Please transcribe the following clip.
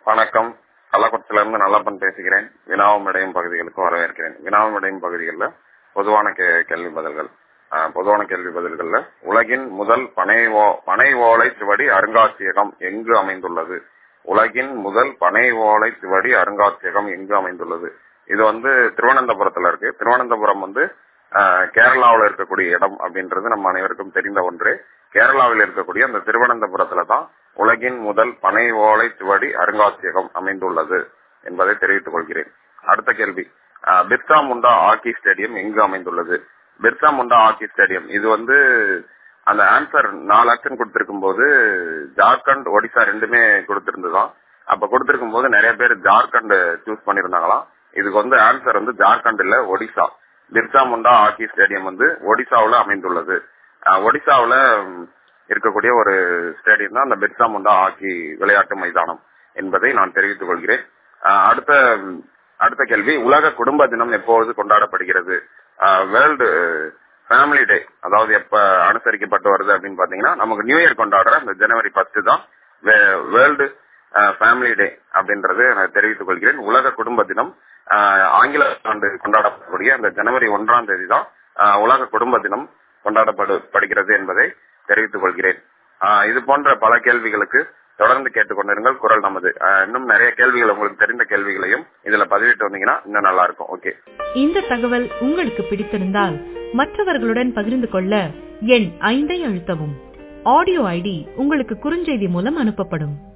வணக்கம். கள்ளக்குறிச்சியிலிருந்து நல்லப்பன் பேசுகிறேன். வினாவும் விடையும் பகுதிகளுக்கு வரவேற்கிறேன். வினாவும் விடையும் பகுதிகளில் பொதுவான கேள்வி பதில்கள். பொதுவான கேள்வி பதில்கள்ல உலகின் முதல் பனை ஓலை சுவடி அருங்காட்சியகம் எங்கு அமைந்துள்ளது? உலகின் முதல் பனை ஓலை சுவடி அருங்காட்சியகம் எங்கு அமைந்துள்ளது? இது திருவனந்தபுரத்துல இருக்கு. திருவனந்தபுரம் கேரளாவில் இருக்கக்கூடிய இடம் அப்படின்றது நம்ம அனைவருக்கும் தெரிந்த ஒன்று. கேரளாவில் இருக்கக்கூடிய அந்த திருவனந்தபுரத்துல தான் உலகின் முதல் பனை ஓலை சுவடி அருங்காட்சியகம் அமைந்துள்ளது என்பதை தெரிவித்துக் கொள்கிறேன். அடுத்த கேள்வி, பிர்சா முண்டா ஹாக்கி ஸ்டேடியம் எங்கு அமைந்துள்ளது? பிர்சா முண்டா ஹாக்கி ஸ்டேடியம் இது அந்த ஆன்சர் 4 ஆப்ஷன் கொடுத்திருக்கும் போது ஜார்க்கண்ட், ஒடிசா ரெண்டுமே கொடுத்திருந்துதான். அப்ப கொடுத்திருக்கும் போது நிறைய பேர் ஜார்க்கண்ட் சூஸ் பண்ணிருந்தாங்களாம். இதுக்கு ஆன்சர் ஜார்க்கண்ட் இல்ல, ஒடிசா. பிர்சா முண்டா ஹாக்கி ஸ்டேடியம் ஒடிசாவுல அமைந்துள்ளது. ஒடிசாவுல இருக்கக்கூடிய ஒரு ஸ்டேடியம் தான் அந்த பிர்சா முண்டா ஹாக்கி விளையாட்டு மைதானம் என்பதை நான் தெரிவித்துக் கொள்கிறேன். அடுத்த கேள்வி, உலக குடும்ப தினம் எப்போது கொண்டாடப்படுகிறது? வேர்ல்டு ஃபேமிலி டே, அதாவது எப்ப அனுசரிக்கப்பட்டு வருது அப்படின்னு பாத்தீங்கன்னா, நமக்கு நியூ இயர் கொண்டாடுற அந்த ஜனவரி 10 தான் வேர்ல்டு ஃபேமிலி டே அப்படின்றது நான் தெரிவித்துக் கொள்கிறேன். உலக குடும்ப தினம் ஆங்கில ஆண்டு கொண்டாடப்படக்கூடிய அந்த ஜனவரி 1ஆம் தேதி தான் உலக குடும்ப தினம் கொண்டாடப்படுகிறது என்பதை தெரிவித்துக் கொள்கிறேன். இது போன்ற பல கேள்விகளுக்கு தொடர்ந்து கேட்டுக்கொண்டிருங்கள் குரல் நமது. இன்னும் நிறைய கேள்விகள், உங்களுக்கு தெரிந்த கேள்விகளையும் இதுல பதிவிட்டு வந்தீங்கன்னா இன்னும் நல்லா இருக்கும். ஓகே, இந்த தகவல் உங்களுக்கு பிடித்திருந்தால் மற்றவர்களுடன் பகிர்ந்து கொள்ள எண் 5 அழுத்தவும். ஆடியோ ஐடி உங்களுக்கு குறுஞ்செய்தி மூலம் அனுப்பப்படும்.